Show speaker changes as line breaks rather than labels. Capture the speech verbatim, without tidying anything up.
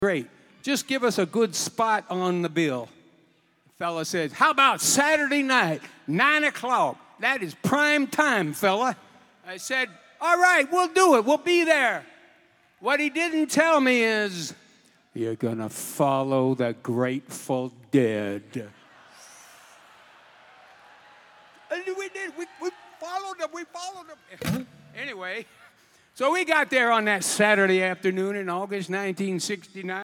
Great. Just give us a good spot on the bill. The fella says, how about Saturday night, nine o'clock? That is prime time, fella. I said, all right, we'll do it. We'll be there. What he didn't tell me is, you're going to follow the Grateful Dead. And we did. We, we followed them. We followed them. Anyway, so we got there on that Saturday afternoon in August nineteen sixty-nine.